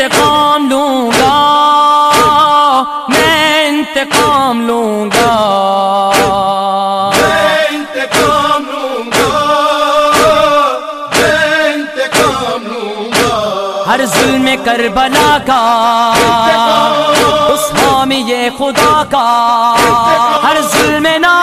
इंतकाम लूंगा, मैं इंतकाम लूंगा, मैं इंतकाम लूंगा, मैं इंतकाम लूंगा। हर जुल्म करबला का उस हामी ये खुदा का, हर जुल्म ना